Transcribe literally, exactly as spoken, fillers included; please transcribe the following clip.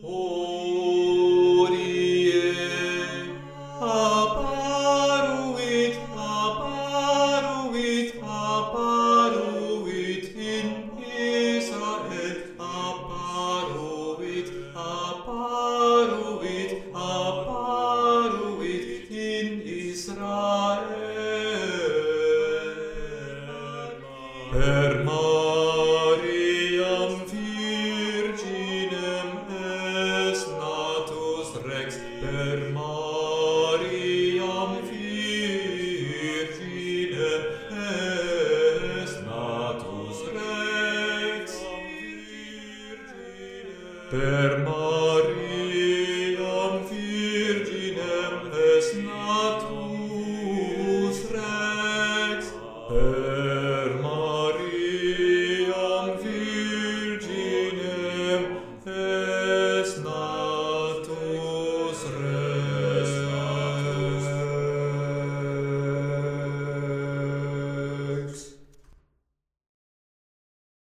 Hodie apparuit, apparuit, apparuit in Israel, apparuit, apparuit, apparuit in Israel. Per Mariam virginem est natus Rex, per Mariam virginem est natus Rex, per Mariam